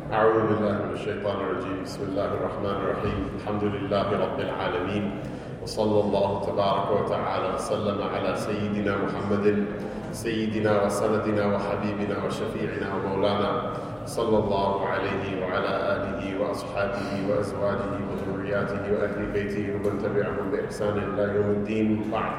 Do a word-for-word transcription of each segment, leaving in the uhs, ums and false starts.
أعوذ بالله من الشيطان الرجيم بسم الله الرحمن الرحيم الحمد لله رب العالمين وصلى الله تبارك وتعالى وسلم على سيدنا محمد سيدنا وسندنا وحبيبنا وشفيعنا ومولانا صلى الله عليه وعلى آله وأصحابه وأزواجه وذرياته وأهل بيته ومن تبعهم بإحسان إلى يوم الدين بعد.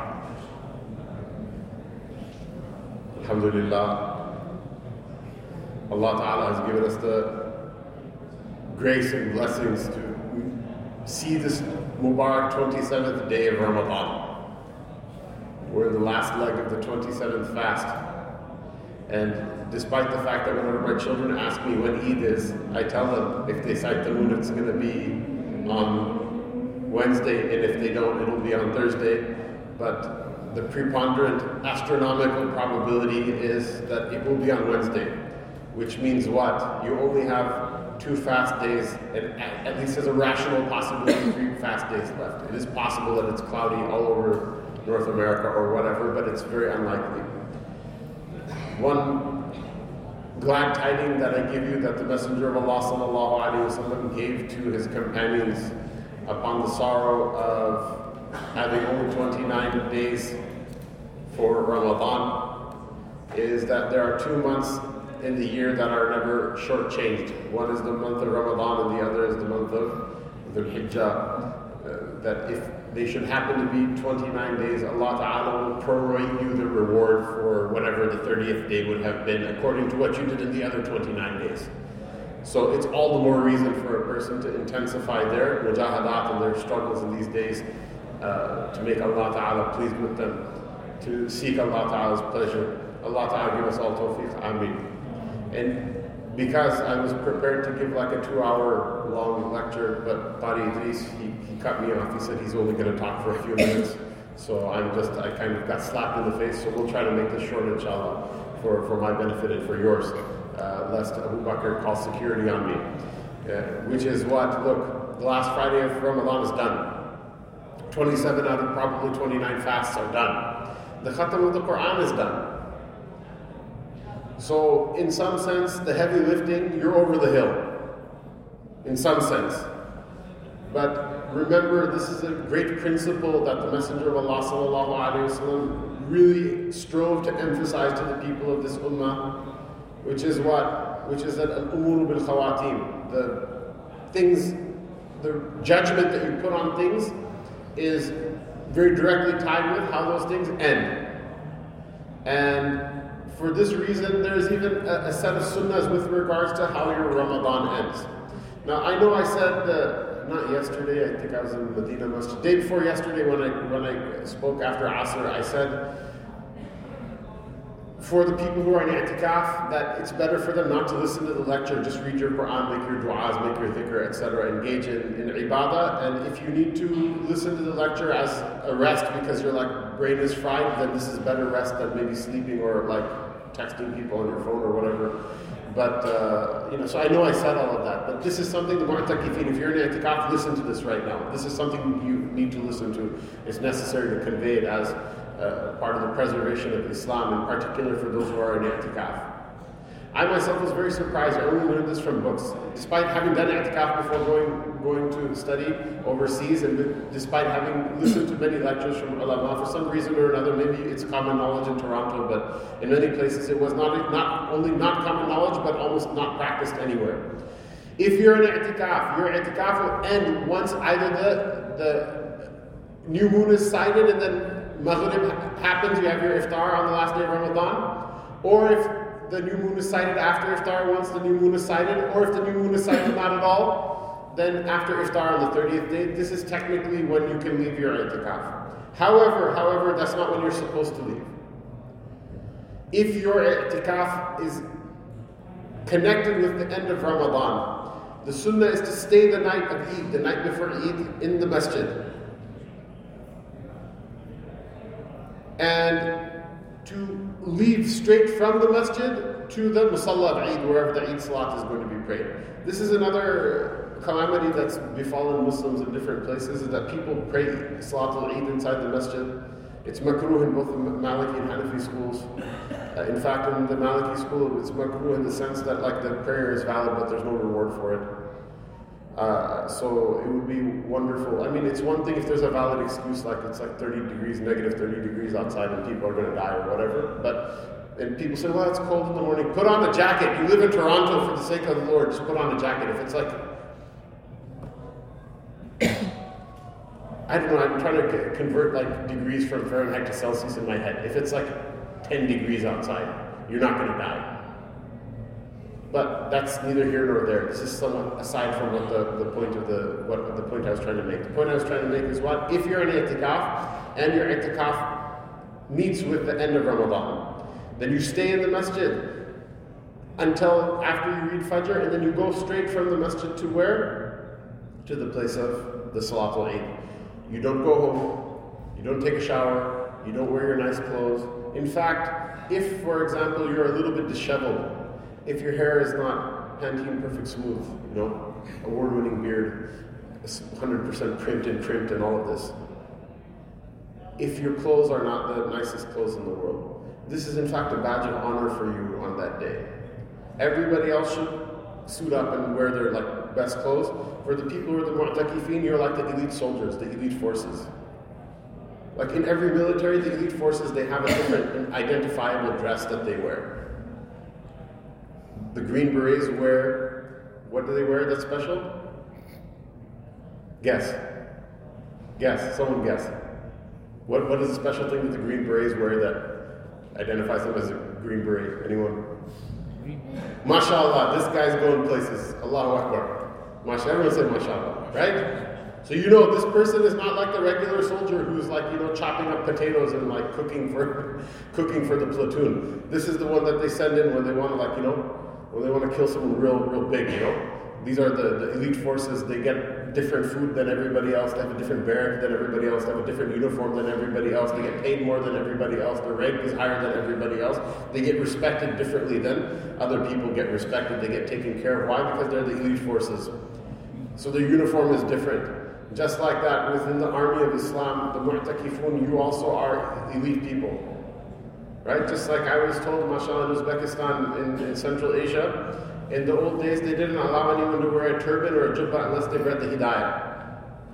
Alhamdulillah, Allah Ta'ala has given us the grace and blessings to see this Mubarak twenty-seventh day of Ramadan. We're in the last leg of the twenty-seventh fast. And despite the fact that whenever my children ask me when Eid is, I tell them if they sight the moon, it's going to be on Wednesday, and if they don't, it'll be on Thursday. But the preponderant astronomical probability is that it will be on Wednesday, which means what? You only have two fast days, and at least there's a rational possibility three fast days left. It is possible that it's cloudy all over North America or whatever, but it's very unlikely. One glad tiding that I give you that the Messenger of Allah sallallahu alaihi wasallam gave to his companions upon the sorrow of having only twenty-nine days for Ramadan is that there are two months in the year that are never shortchanged. One is the month of Ramadan and the other is the month of Dhul Hijjah. Uh, that if they should happen to be twenty-nine days, Allah Ta'ala will prorate you the reward for whatever the thirtieth day would have been according to what you did in the other twenty-nine days. So it's all the more reason for a person to intensify their mujahadat and their struggles in these days uh, to make Allah Ta'ala pleased with them, to seek Allah Ta'ala's pleasure. Allah Ta'ala give us all tawfiq, ameen. And because I was prepared to give like a two-hour long lecture, but Qari Idris, he, he cut me off. He said he's only going to talk for a few minutes. So I'm just, I kind of got slapped in the face. So we'll try to make this short, inshallah, for, for my benefit and for yours, uh, lest Abu Bakr calls security on me. Uh, which is what, look, the last Friday of Ramadan is done. twenty-seven out of probably twenty-nine fasts are done. The khatam of the Quran is done. So, in some sense, the heavy lifting, you're over the hill. In some sense. But remember, this is a great principle that the Messenger of Allah sallallahu alaihi wasallam really strove to emphasize to the people of this ummah, which is what? Which is that al-umur bil khawatim. The things, the judgment that you put on things is very directly tied with how those things end. And for this reason, there's even a, a set of sunnahs with regards to how your Ramadan ends. Now, I know I said, uh, not yesterday, I think I was in Medina Masjid, day before yesterday when I when I spoke after Asr, I said, for the people who are in i'tikaf, that it's better for them not to listen to the lecture, just read your Quran, make your du'as, make your dhikr, et cetera, engage in, in ibadah, and if you need to listen to the lecture as a rest because your like brain is fried, then this is better rest than maybe sleeping or like texting people on your phone or whatever. But, uh, you know, so I know I said all of that, but this is something, the mu'takifin, if you're in i'tikaf, listen to this right now. This is something you need to listen to. It's necessary to convey it as uh, part of the preservation of Islam, in particular for those who are in i'tikaf. I myself was very surprised. I only learned this from books. Despite having done i'tikaf before going going to study overseas, and despite having listened to many lectures from ulama, for some reason or another, maybe it's common knowledge in Toronto, but in many places it was not not only not common knowledge, but almost not practiced anywhere. If you're in i'tikaf, your i'tikaf will end once either the, the new moon is sighted and then Maghrib happens, you have your iftar on the last day of Ramadan, or if the new moon is sighted after iftar once the new moon is sighted, or if the new moon is sighted not at all, then after iftar on the thirtieth day, this is technically when you can leave your i'tikaf. However, however, that's not when you're supposed to leave. If your i'tikaf is connected with the end of Ramadan, the sunnah is to stay the night of Eid, the night before Eid, in the masjid. And to leave straight from the masjid to the musalla of Eid, wherever the Eid salat is going to be prayed. This is another calamity that's befallen Muslims in different places, is that people pray Salatul Eid inside the masjid It's makruh in both the Maliki and Hanafi schools. Uh, in fact, in the Maliki school, it's makruh in the sense that like the prayer is valid, but there's no reward for it. Uh, so it would be wonderful. I mean, it's one thing if there's a valid excuse, like it's like thirty degrees, negative thirty degrees outside, and people are going to die or whatever. But and people say, well, it's cold in the morning. Put on a jacket. You live in Toronto, for the sake of the Lord, just put on a jacket. If it's like, I don't know, I'm trying to convert like degrees from Fahrenheit to Celsius in my head. If it's like ten degrees outside, you're not going to die. But that's neither here nor there. This is somewhat aside from what the, the point of the what the point I was trying to make. The point I was trying to make is what if you're in i'tikaf and your i'tikaf meets with the end of Ramadan, then you stay in the masjid until after you read Fajr, and then you go straight from the masjid to where? To the place of the Salatul Eid. You don't go home, you don't take a shower, you don't wear your nice clothes. In fact, if, for example, you're a little bit disheveled, if your hair is not Pantene Perfect Smooth, you know, award-winning beard, one hundred percent primed and trimmed and all of this, if your clothes are not the nicest clothes in the world, this is in fact a badge of honor for you on that day. Everybody else should suit up and wear their like best clothes. For the people who are the mu'takifin, you're like the elite soldiers, the elite forces. Like in every military, the elite forces, they have a different identifiable dress that they wear. The Green Berets wear, what do they wear that's special? Guess. Guess. Someone guess. What What is the special thing that the Green Berets wear that identifies them as a Green Beret? Anyone? MashaAllah, this guy's going places. Allahu Akbar. MashaAllah. Everyone say MashaAllah, right? So you know this person is not like the regular soldier who's like, you know, chopping up potatoes and like cooking for cooking for the platoon. This is the one that they send in when they want to like, you know, when they want to kill someone real, real big, you know? These are the, the elite forces. They get different food than everybody else. They have a different barrack than everybody else. They have a different uniform than everybody else. They get paid more than everybody else. Their rank is higher than everybody else. They get respected differently than other people get respected. They get taken care of. Why? Because they're the elite forces. So their uniform is different. Just like that, within the army of Islam, the mu'takifun, you also are elite people. Right? Just like I was told, mashallah, in Uzbekistan, in, in Central Asia, in the old days, they didn't allow anyone to wear a turban or a jubbah unless they read the Hidayah.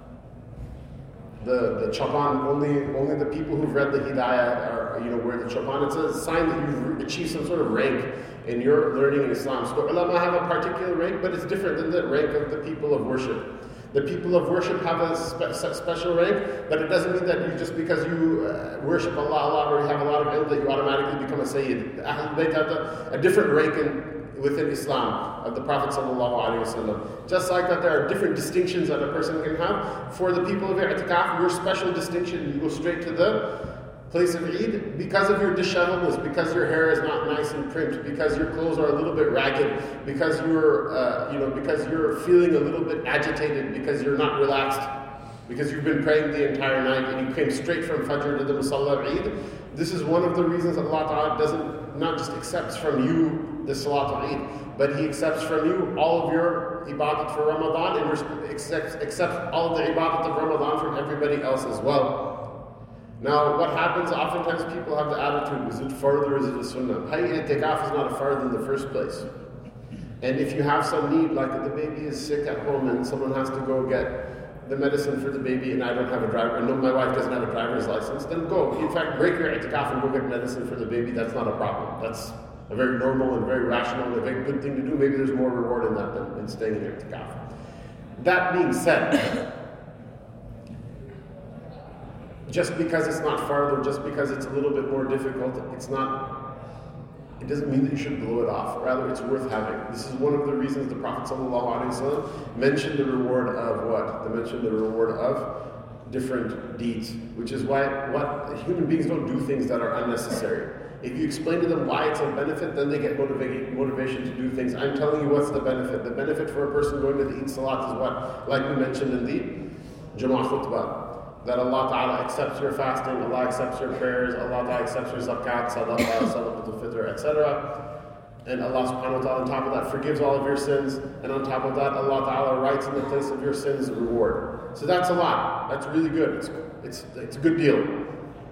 The the chaban, only only the people who've read the Hidayah are, you know, wear the chaban. It's a sign that you've achieved some sort of rank in your learning in Islam. So ulama have a particular rank, but it's different than the rank of the people of worship. The people of worship have a spe- special rank, but it doesn't mean that you just because you uh, worship Allah a lot or you have a lot of ilm that you automatically become a Sayyid. Ahlul Bayt have a, a different rank in, within Islam of the Prophet sallallahu alaihi wasallam. Just like that, there are different distinctions that a person can have. For the people of i'tikaf, your special distinction, you go straight to the place of Eid because of your disheveledness, because your hair is not nice and primed, because your clothes are a little bit ragged, because you're, uh, you know, because you're feeling a little bit agitated, because you're not relaxed, because you've been praying the entire night and you came straight from Fajr to the Musalla of Eid. This is one of the reasons that Allah Ta'ala doesn't, not just accepts from you the Salatul Eid, but He accepts from you all of your ibadat for Ramadan and accepts, accepts all of the ibadat of Ramadan from everybody else as well. Now, what happens, oftentimes people have the attitude, is it fard or is it a sunnah? Hay i'tikaf is not a fard in the first place. And if you have some need, like the baby is sick at home and someone has to go get the medicine for the baby and I don't have a driver, and no, my wife doesn't have a driver's license, then go. In fact, break your i'tikaf and go get medicine for the baby. That's not a problem. That's a very normal and very rational and a very good thing to do. Maybe there's more reward in that than in staying in i'tikaf. That being said, just because it's not farther, just because it's a little bit more difficult, it's not, it doesn't mean that you should blow it off. Rather, it's worth having. This is one of the reasons the Prophet ﷺ mentioned the reward of what? They mentioned the reward of different deeds, which is why what human beings don't do things that are unnecessary. If you explain to them why it's a benefit, then they get motiva- motivation to do things. I'm telling you what's the benefit. The benefit for a person going to the Eid Salat is what? Like we mentioned in the Jama'ah Khutbah. That Allah Ta'ala accepts your fasting, Allah accepts your prayers, Allah Ta'ala accepts your zakat, sadaqah, sadaqatul fitr, et cetera. And Allah Subhanahu wa Ta'ala on top of that forgives all of your sins, and on top of that Allah Ta'ala writes in the place of your sins a reward. So that's a lot. That's really good. It's, it's, it's a good deal.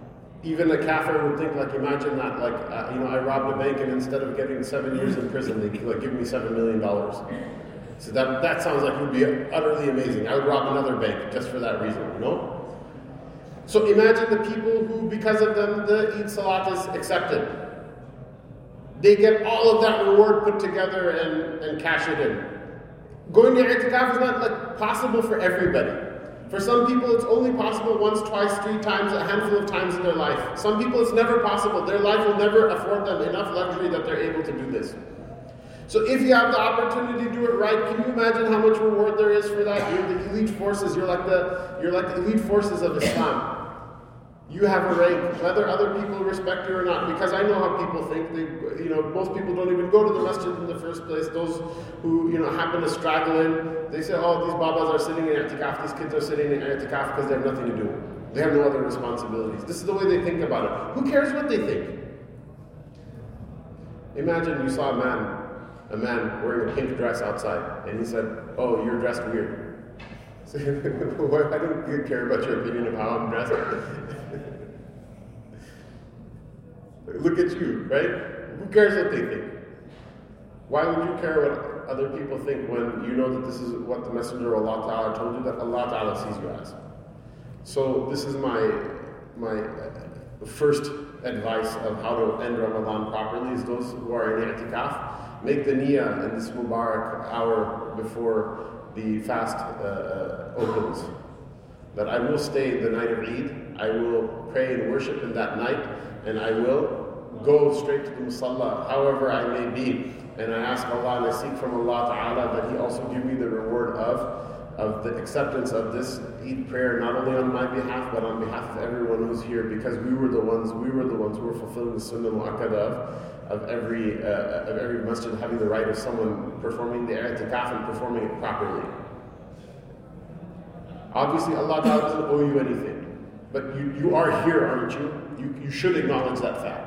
Even a kafir would think, like, imagine that, like, uh, you know, I robbed a bank and instead of getting seven years in prison, they like give me seven million dollars. So that that sounds like it would be utterly amazing. I would rob another bank just for that reason, you know? So imagine the people who, because of them, the Eid Salat is accepted. They get all of that reward put together and, and cash it in. Going to i'tikaf is not like possible for everybody. For some people, it's only possible once, twice, three times, a handful of times in their life. Some people, it's never possible. Their life will never afford them enough luxury that they're able to do this. So if you have the opportunity to do it right, can you imagine how much reward there is for that? You're the elite forces. You're like the you're like the elite forces of Islam. You have a rank, whether other people respect you or not. Because I know how people think. They, you know, most people don't even go to the masjid in the first place. Those who, you know, happen to straggle in, they say, "Oh, these babas are sitting in i'tikaf. These kids are sitting in i'tikaf because they have nothing to do. They have no other responsibilities." This is the way they think about it. Who cares what they think? Imagine you saw a man, a man wearing a pink dress outside, and he said, "Oh, you're dressed weird." I don't care about your opinion of how I'm dressed. Look at you, right? Who cares what they think? Why would you care what other people think when you know that this is what the Messenger of Allah Ta'ala told you, that Allah Ta'ala sees you as? So this is my my uh, first advice of how to end Ramadan properly is those who are in i'tikaf, make the niyyah in this Mubarak hour before the fast uh, uh, opens. That I will stay the night of Eid, I will pray and worship in that night, and I will go straight to the musalla, however I may be. And I ask Allah and I seek from Allah Ta'ala that He also give me the reward of, of the acceptance of this Eid prayer, not only on my behalf, but on behalf of everyone who's here, because we were the ones, we were the ones who were fulfilling the sunnah mu'akkada of, of every uh, of every masjid having the right of someone performing the i'tikaf and performing it properly. Obviously, Allah Ta'ala doesn't owe you anything, but you, you are here, aren't you? you? You should acknowledge that fact.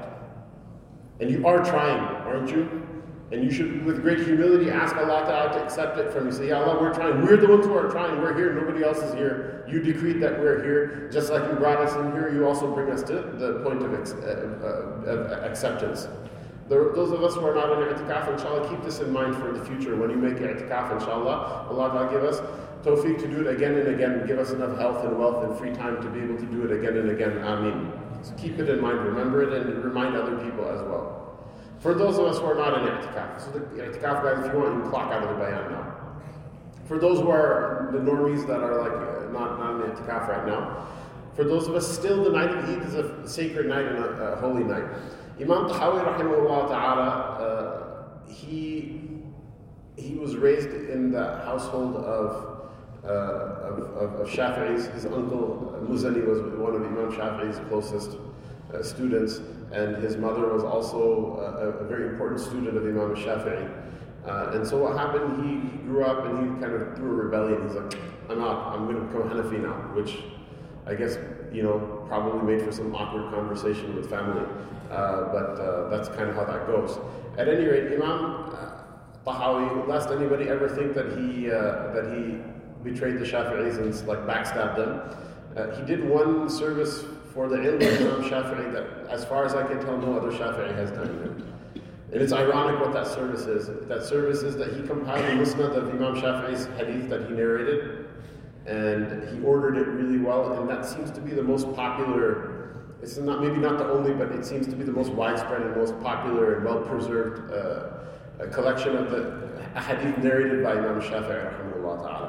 And you are trying, aren't you? And you should, with great humility, ask Allah Ta'ala to accept it from you. Say, "Ya Allah, we're trying. We're the ones who are trying. We're here. Nobody else is here. You decreed that we're here. Just like you brought us in here, you also bring us to the point of, ex- uh, uh, of acceptance." The, those of us who are not in i'tikaf, inshallah, keep this in mind for the future. When you make i'tikaf, inshallah, Allah Ta'ala give us tawfiq to do it again and again. Give us enough health and wealth and free time to be able to do it again and again. Ameen. So keep it in mind, remember it, and remind other people as well. For those of us who are not in i'tikaf, so the i'tikaf guys, if you want, you can clock out of the bayan now. For those who are the normies that are like uh, not, not in i'tikaf right now, for those of us still, the night of Eid is a sacred night and a, a holy night. Imam Tahawi rahimahullah ta'ala, uh, he, he was raised in the household of Uh, of, of, of Shafi'i's. His uncle Muzani was one of Imam Shafi'i's closest uh, students, and his mother was also a, a very important student of Imam Shafi'i. Uh, and so what happened, he, he grew up and he kind of threw a rebellion. He's like, I'm out, I'm going to become Hanafi now, which I guess, you know, probably made for some awkward conversation with family. Uh, but uh, that's kind of how that goes. At any rate, Imam uh, Tahawi, lest anybody ever think that he uh, that he betrayed the Shafi'is and like backstabbed them. Uh, he did one service for the ilm of Imam Shafi'i that, as far as I can tell, no other Shafi'i has done. And it's ironic what that service is. That service is that he compiled the musnad of Imam Shafi'i's hadith that he narrated, and he ordered it really well, and that seems to be the most popular, it's not maybe not the only, but it seems to be the most widespread and most popular and well-preserved uh, collection of the hadith narrated by Imam Shafi'i rahimahullah ta'ala.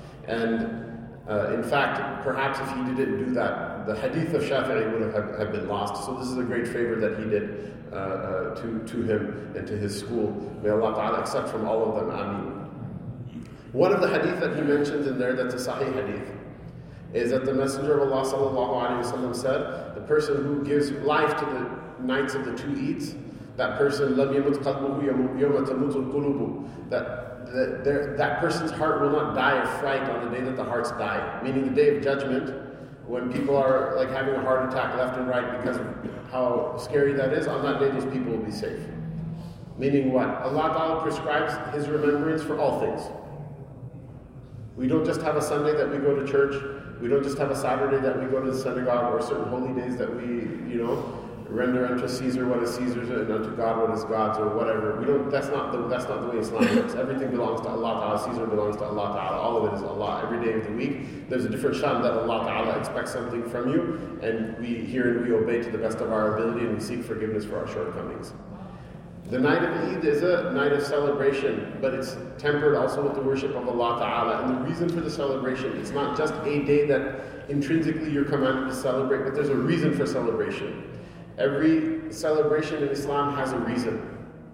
And uh, in fact, perhaps if he didn't do that, the hadith of Shafi'i would have, have been lost. So this is a great favor that he did uh, uh, to, to him and to his school. May Allah Ta'ala accept from all of them. Ameen. One of the hadith that he mentions in there that's a sahih hadith is that the Messenger of Allah Sallallahu Alaihi Wasallam said, the person who gives life to the nights of the two Eids, that person, لَمْ يَمُتْ قَلْبُهُ يَوْمَ تَمُوتُ الْقُلُوبُ, that That, there, that person's heart will not die of fright on the day that the hearts die. Meaning the day of judgment, when people are like having a heart attack left and right because of how scary that is, on that day those people will be safe. Meaning what? Allah Ta'ala prescribes His remembrance for all things. We don't just have a Sunday that we go to church. We don't just have a Saturday that we go to the synagogue, or certain holy days that we, you know, render unto Caesar what is Caesar's and unto God what is God's, or whatever. We don't. That's not the. That's not the way Islam works. Everything belongs to Allah Ta'ala. Caesar belongs to Allah Ta'ala. All of it is Allah. Every day of the week, there's a different shan that Allah Ta'ala expects something from you, and we hear and we obey to the best of our ability, and we seek forgiveness for our shortcomings. The night of Eid is a night of celebration, but it's tempered also with the worship of Allah Ta'ala. And the reason for the celebration, it's not just a day that intrinsically you're commanded to celebrate, but there's a reason for celebration. Every celebration in Islam has a reason.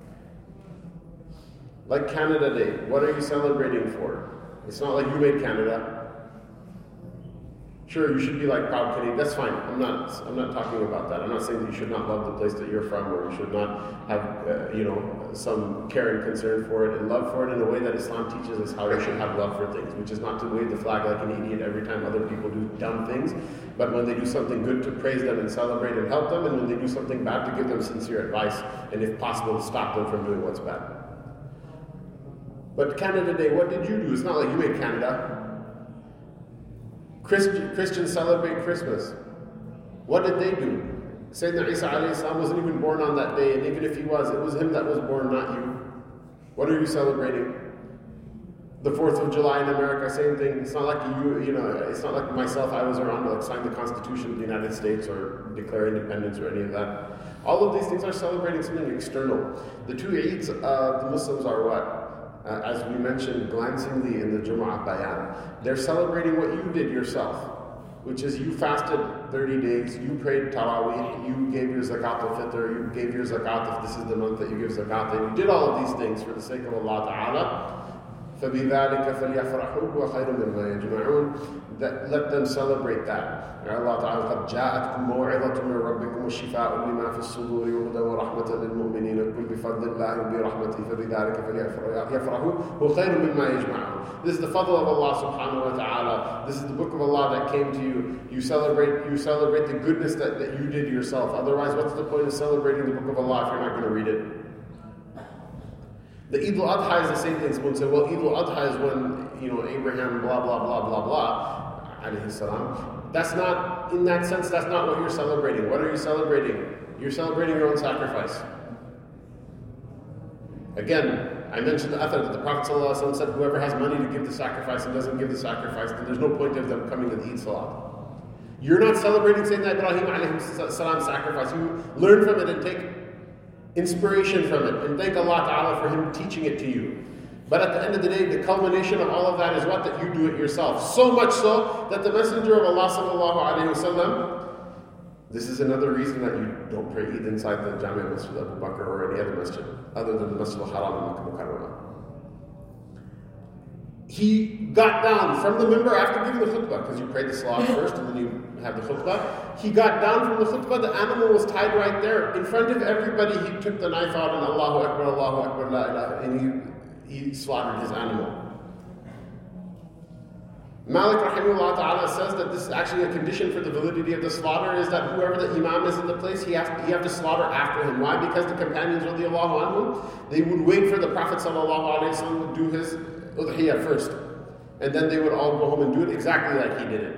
Like Canada Day, what are you celebrating for? It's not like you made Canada. Sure, you should be like proud Canadian. That's fine. I'm not. I'm not talking about that. I'm not saying that you should not love the place that you're from, or you should not have, uh, you know, some care and concern for it and love for it in a way that Islam teaches us how we should have love for things, which is not to wave the flag like an idiot every time other people do dumb things, but when they do something good, to praise them and celebrate and help them, and when they do something bad, to give them sincere advice and, if possible, to stop them from doing what's bad. But Canada Day, what did you do? It's not like you made Canada. Christ- Christians celebrate Christmas. What did they do? Sayyidina Isa alayhi salam wasn't even born on that day, and even if he was, it was him that was born, not you. What are you celebrating? The fourth of July in America, same thing. It's not like you, you know, it's not like myself, I was around to like sign the Constitution of the United States or declare independence or any of that. All of these things are celebrating something external. The two Eids, uh, the Muslims are what? Uh, as we mentioned glancingly in the Jumu'ah Bayan, they're celebrating what you did yourself, which is you fasted thirty days, you prayed Taraweeh, you gave your Zakat al-Fitr, you gave your Zakat if this is the month that you give Zakat, and you did all of these things for the sake of Allah Ta'ala. فَبِذَلِكَ فَلْيَفْرَحُوا وَخَيْرٌ مِّمَّا يَجْمَعُونَ. That, let them celebrate that. Allah Ta'ala قَدْ جَاءَتْكُمْ مَوْعِظَةٌ مِّن رَّبِّكُمْ وَشِفَاءٌ لِمَا فِي الصُّدُورِ وَهُدًى وَرَحْمَةً لِّلْمُؤْمِنِينَ قُلْ بِفَضْلِ اللَّهِ وَبِرَحْمَتِهِ فَبِذَلِكَ فَلْيَفْرَحُوا وَخَيْرٌ مِّمَّا يَجْمَعُونَ. This is the fadl of Allah Subhanahu wa Ta'ala. This is the book of Allah that came to you. You celebrate you celebrate the goodness that, that you did yourself. Otherwise, what's the point of celebrating the book of Allah if you're not going to read it? The Eid al-Adha is the same thing. Someone said, well, Eid al-Adha is when, you know, Abraham, blah, blah, blah, blah, blah, alayhi salam. That's not, in that sense, that's not what you're celebrating. What are you celebrating? You're celebrating your own sacrifice. Again, I mentioned the athar that the Prophet ﷺ said, whoever has money to give the sacrifice and doesn't give the sacrifice, then there's no point of them coming to the Eid Salat. You're not celebrating Sayyidina Ibrahim alayhi salam sacrifice. You learn from it and take inspiration from it, and thank Allah Ta'ala for Him teaching it to you. But at the end of the day, the culmination of all of that is what? That you do it yourself. So much so that the Messenger of Allah Sallallahu Alaihi Wasallam, this is another reason that you don't pray Eid inside the Jamia Masjid Abu Bakr or any other masjid, other than the Masjid al-Haram in Makkah Mukarramah. He got down from the minbar after giving the khutbah, because you pray the salat first and then you have the khutbah. He got down from the khutbah, the animal was tied right there. In front of everybody, he took the knife out and Allahu Akbar, Allahu Akbar, la ilaha, and he, he slaughtered his animal. Malik rahimahullah ta'ala says that this is actually a condition for the validity of the slaughter, is that whoever the imam is in the place, he has to, you have to slaughter after him. Why? Because the companions radiallahu anhum, they would wait for the Prophet sallallahu alayhi wa sallam to do his udhiyah first. And then they would all go home and do it exactly like he did it.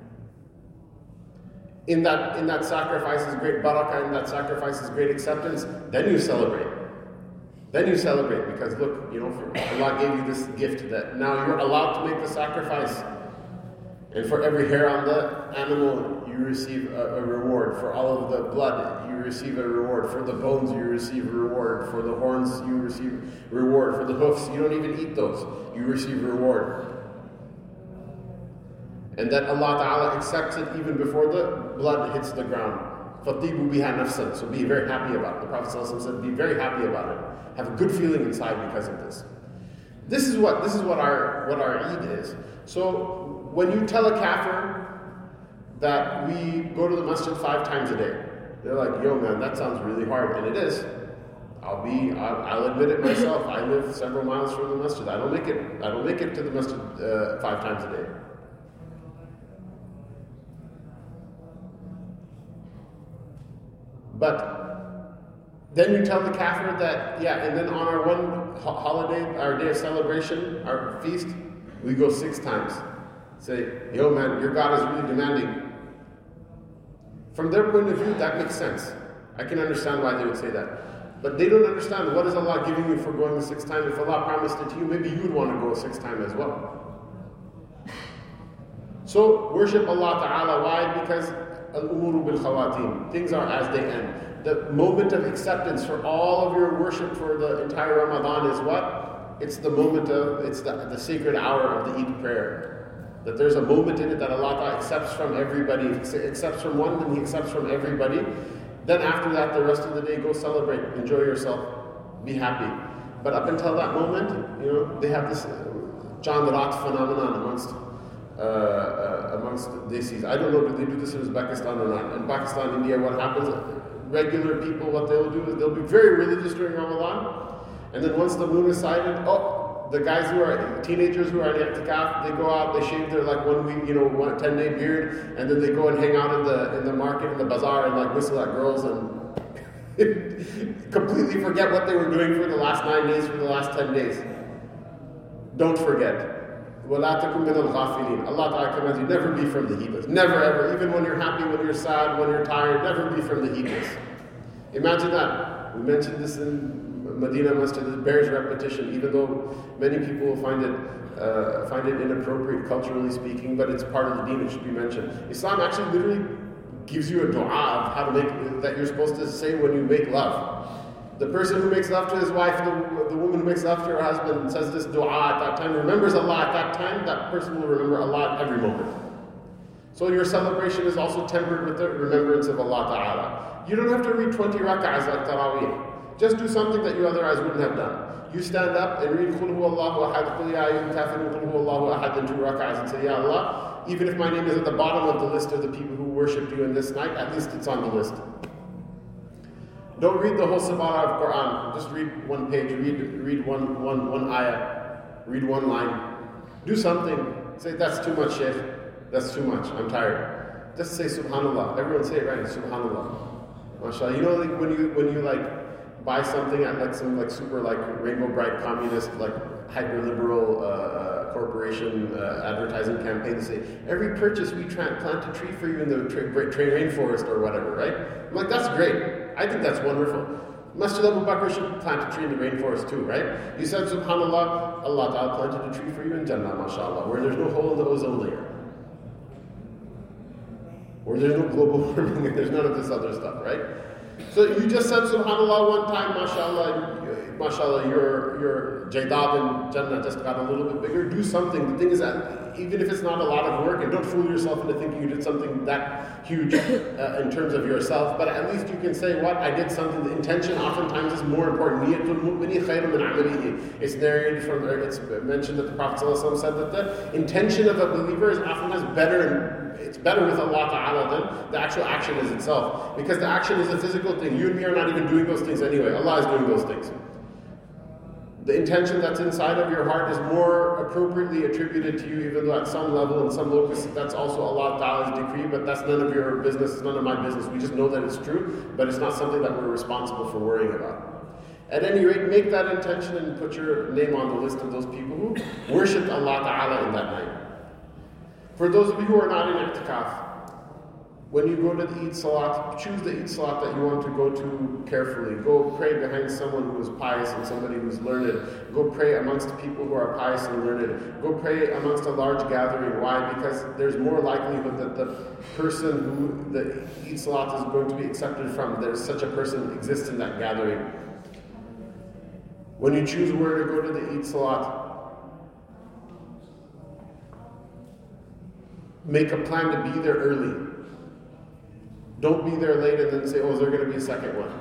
In that, in that sacrifice is great barakah, in that sacrifice is great acceptance, then you celebrate. Then you celebrate because look, you know, Allah gave you this gift that now you're allowed to make the sacrifice. And for every hair on the animal, you receive a, a reward. For all of the blood, you receive a reward. For the bones, you receive a reward. For the horns, you receive reward. For the hoofs, you don't even eat those. You receive reward. And that Allah Ta'ala accepts it even before the blood hits the ground. فَطِيبُ بِهَا نَفْسًا. So be very happy about it. The Prophet ﷺ said, be very happy about it. Have a good feeling inside because of this. This is what this is what our what our Eid is. So when you tell a kafir that we go to the masjid five times a day, they're like, yo man, that sounds really hard. And it is. I'll be I'll, I'll admit it myself. I live several miles from the masjid. I don't make it I don't make it to the masjid uh, five times a day. But then you tell the kafir that, yeah, and then on our one ho- holiday, our day of celebration, our feast, We go six times. Say, yo man, your God is really demanding. From their point of view, that makes sense. I can understand why they would say that. But they don't understand, what is Allah giving you for going the sixth time? If Allah promised it to you, maybe you would want to go a sixth time as well. So, worship Allah Ta'ala. Why? Because al-umuru bil khawatim. Things are as they end. The moment of acceptance for all of your worship for the entire Ramadan is what? It's the moment of, it's the, the sacred hour of the Eid prayer. That there's a moment in it that Allah Ta'ala accepts from everybody. If He accepts from one, then He accepts from everybody. Then after that, the rest of the day, go celebrate, enjoy yourself, be happy. But up until that moment, you know, they have this Chand Raat phenomenon amongst uh, uh, amongst desis. I don't know if they do this in Uzbekistan or not. In Pakistan, India, what happens? Regular people, what they'll do is they'll be very religious during Ramadan, and then once the moon is sighted, oh. The guys who are teenagers who are in i'tikaf, they go out, they shave their like one week, you know, one ten day beard, and then they go and hang out in the in the market, in the bazaar, and like whistle at girls and completely forget what they were doing for the last nine days, for the last ten days. Don't forget. وَلَا تَكُمْ مِنَ الْغَافِلِينَ. Allah Ta'ala commands you, never be from the heedless. Never ever. Even when you're happy, when you're sad, when you're tired, never be from the heedless. Imagine that. We mentioned this in Medina Masjid. It bears repetition, even though many people will find it uh, find it inappropriate culturally speaking, but it's part of the deen, it should be mentioned. Islam actually literally gives you a dua of how to make, that you're supposed to say when you make love. The person who makes love to his wife, the, the woman who makes love to her husband, says this dua at that time, remembers Allah at that time, that person will remember Allah at every moment. So your celebration is also tempered with the remembrance of Allah Ta'ala. You don't have to read twenty rak'ahs like Taraweeh. Just do something that you otherwise wouldn't have done. You stand up and read Qul Huwallahu Ahad, Qul Ya Ayyuhal Kafirun, Qul Huwallahu Ahad in two rak'ahs and say, Ya Allah, even if my name is at the bottom of the list of the people who worshipped you in this night, at least it's on the list. Don't read the whole Sabah of Quran. Just read one page, read read one, one, one ayah, read one line. Do something. Say, that's too much, Shaykh. That's too much. I'm tired. Just say Subhanallah. Everyone say it right. Subhanallah. MashaAllah. You know, like when you when you like buy something at like some like super like Rainbow Bright communist like hyper liberal uh, uh, corporation uh, advertising campaign, to say every purchase we tra- plant a tree for you in the tra- tra- rainforest or whatever, right? I'm like, that's great. I think that's wonderful. Masjid Abu Bakr should plant a tree in the rainforest too, right? You said Subhanallah, Allah Ta'ala planted a tree for you in Jannah, mashallah, where there's no hole in the ozone layer. Where there's no global warming and there's none of this other stuff, right? So you just said Subhanallah one time, mashallah, mashallah, your your jaydab in Jannah just got a little bit bigger. Do something. The thing is that even if it's not a lot of work, and don't fool yourself into thinking you did something that huge uh, in terms of yourself, but at least you can say, what, I did something. The intention oftentimes is more important. Niyatul mu'mini khayrun min amalihi. It's narrated from, it's mentioned that the Prophet ﷺ said that the intention of a believer is oftentimes better, and it's better with Allah Ta'ala than the actual action is itself. Because the action is a physical thing. You and me are not even doing those things anyway. Allah is doing those things. The intention that's inside of your heart is more appropriately attributed to you, even though at some level, in some locus, that's also Allah Ta'ala's decree, but that's none of your business, it's none of my business. We just know that it's true, but it's not something that we're responsible for worrying about. At any rate, make that intention and put your name on the list of those people who worshipped Allah Ta'ala in that night. For those of you who are not in i'tikaf, when you go to the Eid Salat, choose the Eid Salat that you want to go to carefully. Go pray behind someone who is pious and somebody who is learned. Go pray amongst people who are pious and learned. Go pray amongst a large gathering. Why? Because there's more likelihood that the person who the Eid Salat is going to be accepted from, there's such a person exists in that gathering. When you choose where to go to the Eid Salat, make a plan to be there early. Don't be there late and then say, oh, is there going to be a second one?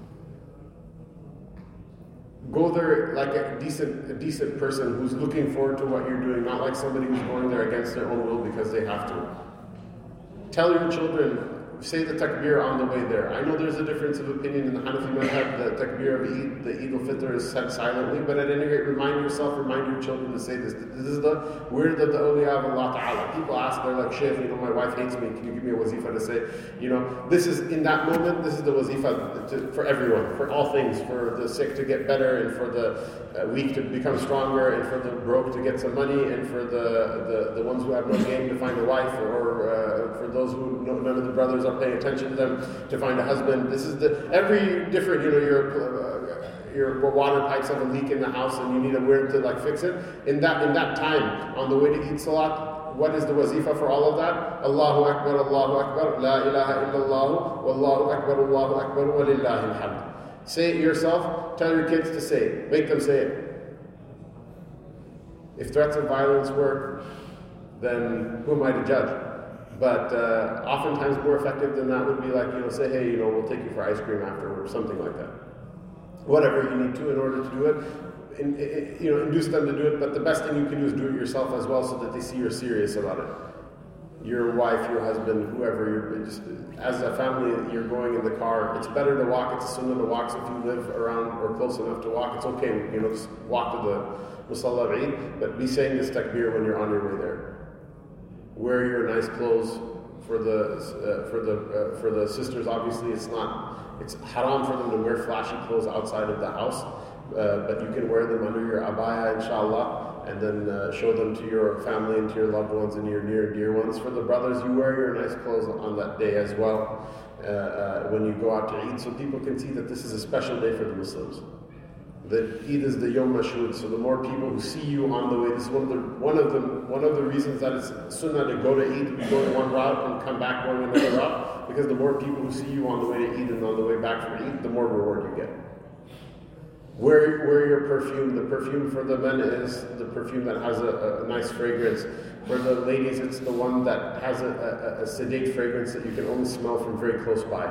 Go there like a decent, a decent person who's looking forward to what you're doing, not like somebody who's going there against their own will because they have to. Tell your children, say the takbir on the way there. I know there's a difference of opinion in the Hanafi madhab. The takbir of Eid, the Eid al-Fitr is said silently, but at any rate, remind yourself, remind your children to say this. This is the word of the awliya of Allah Ta'ala. People ask, they're like, Shaykh, you know, my wife hates me. Can you give me a wazifa to say? You know, this is, in that moment, this is the wazifa to, for everyone, for all things, for the sick to get better, and for the uh, weak to become stronger, and for the broke to get some money, and for the, the, the ones who have no game to find a wife, or uh, for those who no, none of the brothers are paying attention to them to find a husband. This is the every different, you know, your uh, your water pipes have a leak in the house and you need a where to like fix it. In that in that time, on the way to Eid Salat, what is the wazifa for all of that? Allahu Akbar, Allahu Akbar, La ilaha illallah, Wallahu Akbar, Allahu Akbar, Walillahi alhamd. Say it yourself, tell your kids to say it, make them say it. If threats of violence work, then who am I to judge? But uh, oftentimes more effective than that would be like, you know, say, hey, you know, we'll take you for ice cream afterwards, something like that. Whatever you need to in order to do it, in, in, you know, induce them to do it. But the best thing you can do is do it yourself as well, so that they see you're serious about it. Your wife, your husband, whoever, you're just, as a family, you're going in the car. It's better to walk. It's a sunnah to walk. So if you live around or close enough to walk, it's okay. You know, just walk to the Musalla of Eid, but be saying this takbir when you're on your way there. Wear your nice clothes for the uh, for the uh, for the sisters. Obviously, it's not it's haram for them to wear flashy clothes outside of the house, uh, but you can wear them under your abaya, inshallah, and then uh, show them to your family and to your loved ones and your near and dear ones. For the brothers, you wear your nice clothes on that day as well uh, uh, when you go out to Eid, so people can see that this is a special day for the Muslims. That Eid is the Yom Mashhud, so the more people who see you on the way, this is one of the one of the one of the reasons that it's sunnah to go to Eid, go one route and come back going another route, because the more people who see you on the way to Eid and on the way back from Eid, the more reward you get. Wear, wear your perfume. The perfume for the men is the perfume that has a, a nice fragrance. For the ladies, it's the one that has a, a, a sedate fragrance that you can only smell from very close by.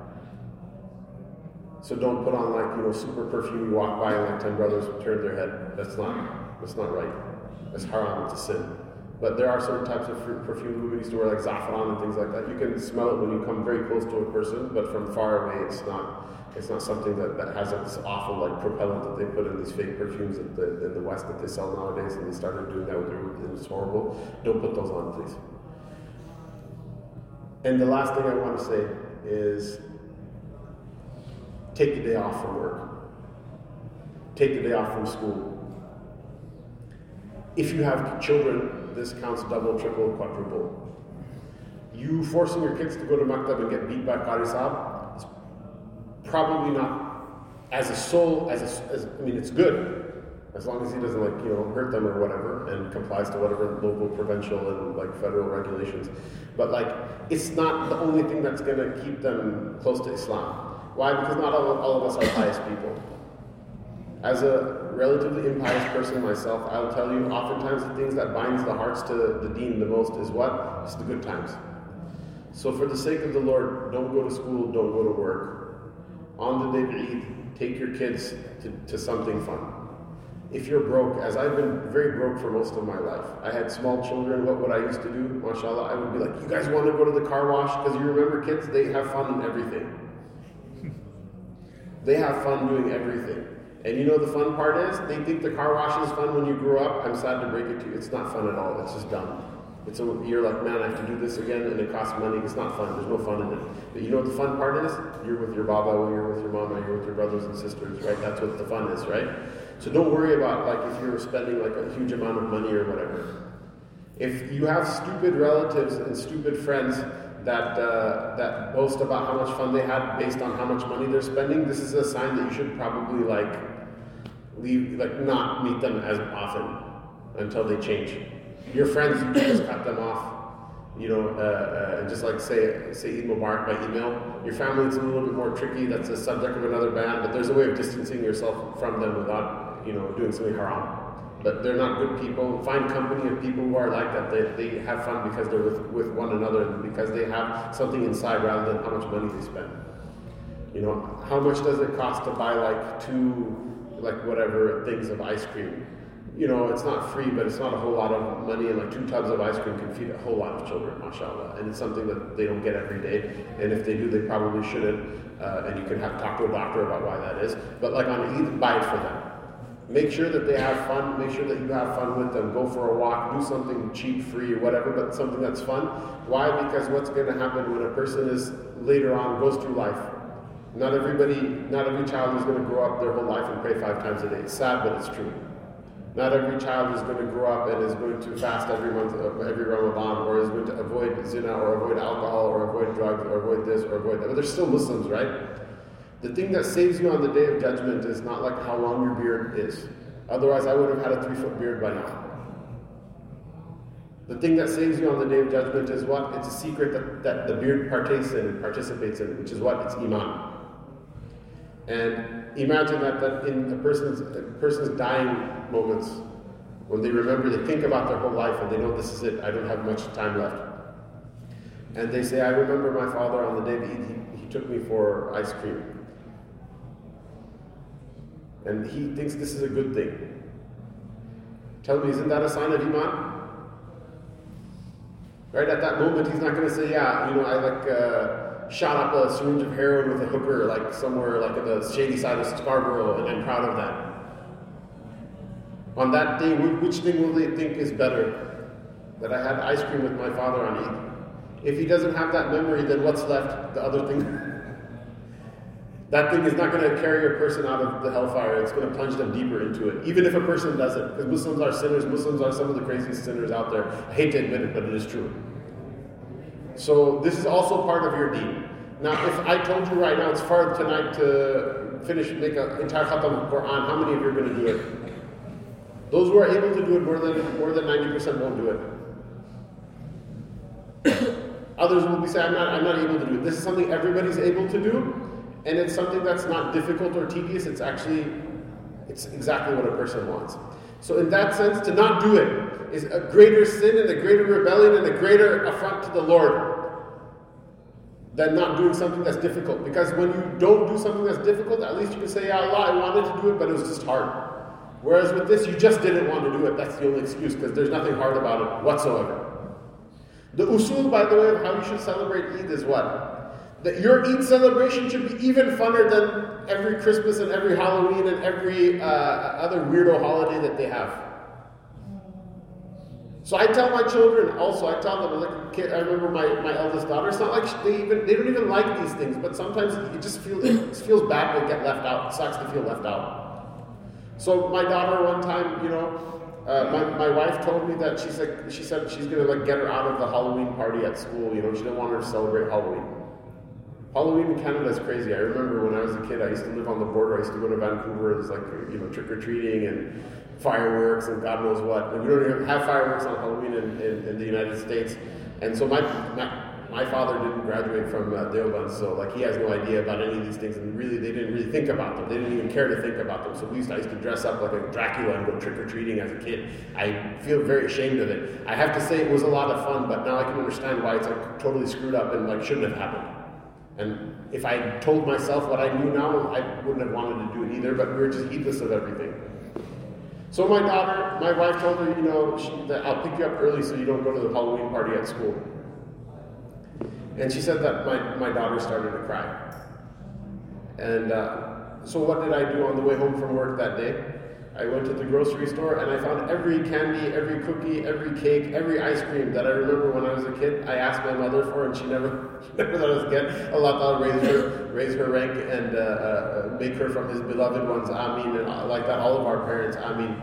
So don't put on like, you know, super perfume, you walk by and like ten brothers turn their head. That's not, that's not right. That's haram, it's a sin. But there are certain types of perfume we used to wear, like saffron and things like that. You can smell it when you come very close to a person, but from far away, it's not it's not something that, that has this awful like propellant that they put in these fake perfumes in the, in the West that they sell nowadays, and they started doing that with their, it's horrible. Don't put those on, please. And the last thing I want to say is, take the day off from work. Take the day off from school. If you have children, this counts double, triple, quadruple. You forcing your kids to go to maktab and get beat by Qari Saab is probably not as a soul, as a, as, I mean, it's good, as long as he doesn't like, you know, hurt them or whatever, and complies to whatever local, provincial, and like federal regulations. But like, it's not the only thing that's going to keep them close to Islam. Why? Because not all of, all of us are pious people. As a relatively impious person myself, I'll tell you, oftentimes the things that binds the hearts to the deen the most is what? It's the good times. So for the sake of the Lord, don't go to school, don't go to work. On the day of Eid, take your kids to, to something fun. If you're broke, as I've been very broke for most of my life, I had small children, what would I used to do? MashaAllah, I would be like, you guys want to go to the car wash? Because you remember kids, they have fun in everything. They have fun doing everything. And you know the fun part is, they think the car wash is fun when you grow up. I'm sad to break it to you, it's not fun at all, it's just dumb. It's a, you're like, man, I have to do this again, and it costs money. It's not fun, there's no fun in it. But you know what the fun part is? You're with your baba, you're with your mama, you're with your brothers and sisters, right? That's what the fun is, right? So don't worry about like if you're spending like a huge amount of money or whatever. If you have stupid relatives and stupid friends that uh, that boast about how much fun they had based on how much money they're spending, this is a sign that you should probably like leave, like not meet them as often until they change. Your friends, you can just cut them off, you know, uh, uh, just like say say Eid Mubarak by email. Your family, it's a little bit more tricky. That's a subject of another ban, but there's a way of distancing yourself from them without, you know, doing something haram. But they're not good people. Find company of people who are like that. They, they have fun because they're with, with one another and because they have something inside rather than how much money they spend. You know, how much does it cost to buy like two, like whatever, things of ice cream? You know, it's not free, but it's not a whole lot of money, and like two tubs of ice cream can feed a whole lot of children, mashallah. And it's something that they don't get every day. And if they do, they probably shouldn't. Uh, and you can have talk to a doctor about why that is. But like on Eid, buy it for them. Make sure that they have fun. Make sure that you have fun with them. Go for a walk. Do something cheap, free, or whatever, but something that's fun. Why? Because what's going to happen when a person is later on goes through life, Not everybody, not every child is going to grow up their whole life and pray five times a day. It's sad, but it's true. Not every child is going to grow up and is going to fast every month, every Ramadan, or is going to avoid zina, or avoid alcohol, or avoid drugs, or avoid this, or avoid that. But they're still Muslims, right? The thing that saves you on the day of judgment is not like how long your beard is. Otherwise, I would have had a three-foot beard by now. The thing that saves you on the day of judgment is what? It's a secret that, that the beard partakes in, participates in, which is what? It's iman. And imagine that, that in a person's, a person's dying moments, when they remember, they think about their whole life and they know this is it, I don't have much time left. And they say, I remember my father on the day that he, he took me for ice cream. And he thinks this is a good thing. Tell me, isn't that a sign of iman? Right, at that moment, he's not going to say, yeah, you know, I like uh, shot up a syringe of heroin with a hooker, like somewhere like at the shady side of Scarborough, and I'm proud of that. On that day, which thing will they think is better? That I had ice cream with my father on Eid. If he doesn't have that memory, then what's left? The other thing. That thing is not going to carry a person out of the hellfire. It's going to plunge them deeper into it, even if a person does it. Because Muslims are sinners. Muslims are some of the craziest sinners out there. I hate to admit it, but it is true. So this is also part of your deen. Now, if I told you right now it's fard tonight to finish, make an entire khatam of the Quran, how many of you are going to do it? Those who are able to do it, more than more than ninety percent won't do it. Others will be saying, I'm not, I'm not able to do it. This is something everybody's able to do. And it's something that's not difficult or tedious. It's actually, it's exactly what a person wants. So in that sense, to not do it is a greater sin and a greater rebellion and a greater affront to the Lord than not doing something that's difficult. Because when you don't do something that's difficult, at least you can say, Ya Allah, I wanted to do it, but it was just hard. Whereas with this, you just didn't want to do it. That's the only excuse, because there's nothing hard about it whatsoever. The usul, by the way, of how you should celebrate Eid is what? That your Eid celebration should be even funner than every Christmas and every Halloween and every uh, other weirdo holiday that they have. So I tell my children also, I tell them, like, kid, I remember my, my eldest daughter, it's not like they even, they don't even like these things, but sometimes it just feels, it just feels bad to get left out. It sucks to feel left out. So my daughter one time, you know, uh, my, my wife told me that she's like, she said she's going to like get her out of the Halloween party at school, you know, she didn't want her to celebrate Halloween. Halloween in Canada is crazy. I remember when I was a kid, I used to live on the border. I used to go to Vancouver. It was like, you know, trick-or-treating and fireworks and God knows what. And we don't even have fireworks on Halloween in, in, in the United States. And so my my, my father didn't graduate from uh, Deoband, so like he has no idea about any of these things. And really, they didn't really think about them. They didn't even care to think about them. So we used to, I used to dress up like a Dracula and go trick-or-treating as a kid. I feel very ashamed of it. I have to say it was a lot of fun, but now I can understand why it's like totally screwed up and like shouldn't have happened. And if I told myself what I knew now, I wouldn't have wanted to do it either, but we were just heedless of everything. So my daughter, my wife told her, you know, she, that I'll pick you up early so you don't go to the Halloween party at school. And she said that my, my daughter started to cry. And uh, so what did I do on the way home from work that day? I went to the grocery store and I found every candy, every cookie, every cake, every ice cream that I remember when I was a kid. I asked my mother for, and she never, she never thought I was good. Allah Ta'ala raise her, raise her rank and uh, uh, make her from His beloved ones. Ameen. And like that, all of our parents. Ameen.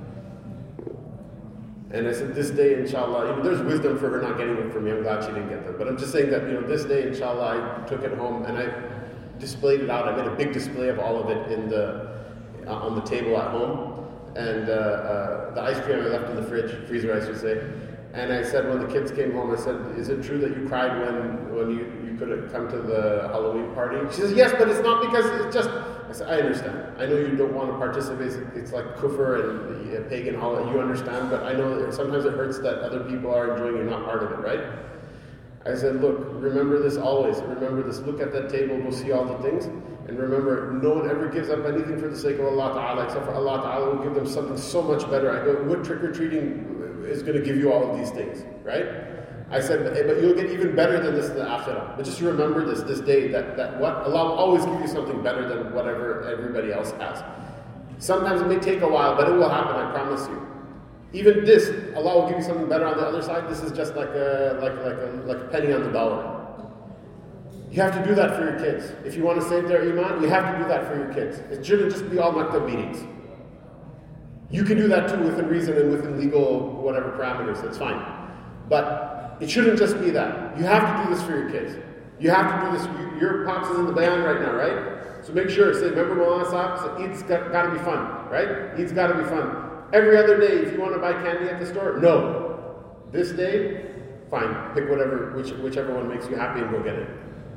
And I said, this day, inshallah, you know, there's wisdom for her not getting it from me. I'm glad she didn't get them. But I'm just saying that, you know, this day, inshallah, I took it home and I displayed it out. I made a big display of all of it in the Uh, on the table at home, and uh, uh, the ice cream I left in the fridge, freezer I should say, and I said when the kids came home, I said, is it true that you cried when, when you, you couldn't come to the Halloween party? She says, yes, but it's not because it's just, I said, I understand. I know you don't want to participate, it's like kufr and the pagan holiday, you understand, but I know that sometimes it hurts that other people are enjoying, you're not part of it, right? I said, look, remember this always. Remember this. Look at that table. Go see all the things. And remember, no one ever gives up anything for the sake of Allah Ta'ala, except for Allah Ta'ala will give them something so much better. I go, what trick-or-treating is going to give you all of these things, right? I said, but you'll get even better than this in the Akhirah. But just remember this, this day, that, that what Allah will always give you something better than whatever everybody else has. Sometimes it may take a while, but it will happen, I promise you. Even this, Allah will give you something better on the other side. This is just like a like like a like a penny on the dollar. You have to do that for your kids. If you want to save their iman, you have to do that for your kids. It shouldn't just be all maktab meetings. You can do that too within reason and within legal whatever parameters, that's fine. But it shouldn't just be that. You have to do this for your kids. You have to do this. You, your pops is in the bayan right now, right? So make sure, say, remember Maulana Sahib, so Eid's got, got to be fun, right? Eid's got to be fun. Every other day, if you want to buy candy at the store, no. This day, fine. Pick whatever, which, whichever one makes you happy and go get it.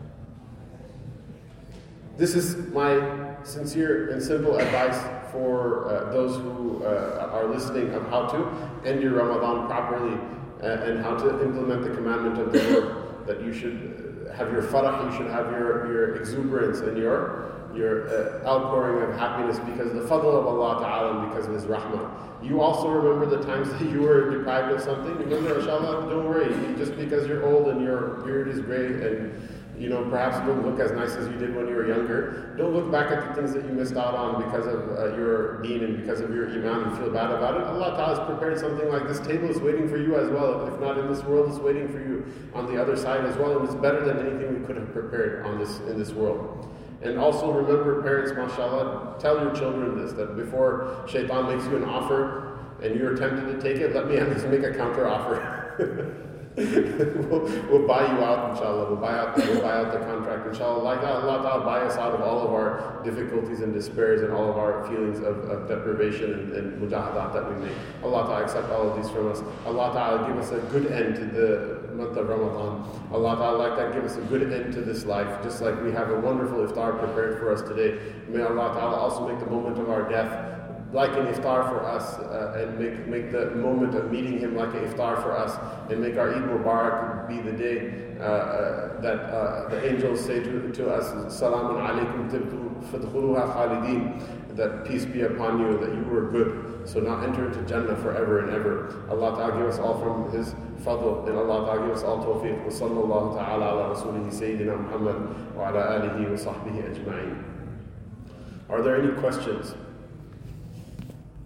This is my sincere and simple advice for uh, those who uh, are listening of how to end your Ramadan properly uh, and how to implement the commandment of the Lord, that you should have your farah, you should have your, your exuberance and your your uh, outpouring of happiness because of the fadl of Allah Ta'ala and because of His rahmah. You also remember the times that you were deprived of something. Remember, inshallah, don't worry, just because you're old and your beard is gray and you know, perhaps you don't look as nice as you did when you were younger. Don't look back at the things that you missed out on because of uh, your deen and because of your iman and feel bad about it. Allah Ta'ala has prepared something like this table is waiting for you as well. If not in this world, it's waiting for you on the other side as well. And it's better than anything we could have prepared on this in this world. And also remember, parents, mashallah, tell your children this, that before shaitan makes you an offer and you're tempted to take it, let me at least make a counter offer. we'll, we'll buy you out, inshallah. We'll buy out, we'll buy out the contract, inshallah. Like Allah Ta'ala buy us out of all of our difficulties and despairs and all of our feelings of, of deprivation and, and mujahadat that we make. Allah Ta'ala accept all of these from us. Allah Ta'ala give us a good end to the month of Ramadan. Allah Ta'ala like that give us a good end to this life, just like we have a wonderful iftar prepared for us today. May Allah Ta'ala also make the moment of our death like an iftar for us, uh, and make make the moment of meeting Him like an iftar for us, and make our Eid Mubarak be the day uh, uh, that uh, the angels say to, to us, Salamun alaykum tibtum fadkhuluha khalidin, that peace be upon you, that you were good, so now enter into Jannah forever and ever. Allah Ta'ala give us all from His fadl, and Allah Ta'ala give us all tawfiq. Wa sallallahu ta'ala ala rasulihi Sayyidina Muhammad wa ala alihi wa sahbihi ajma'in. Are there any questions?